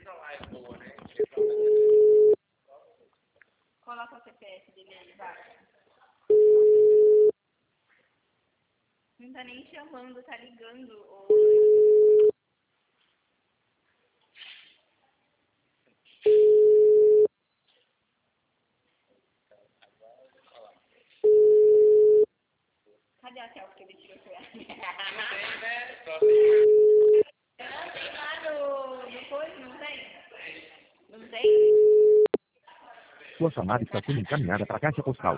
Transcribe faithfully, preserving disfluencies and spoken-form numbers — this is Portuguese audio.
Coloca o C P F dele aí, vai. Não tá nem chamando, tá ligando. Ô... Cadê a selfie que ele tirou com ela? Não tem lá no, no coisa, não tem? Não tem? Sua chamada está sendo encaminhada para a caixa postal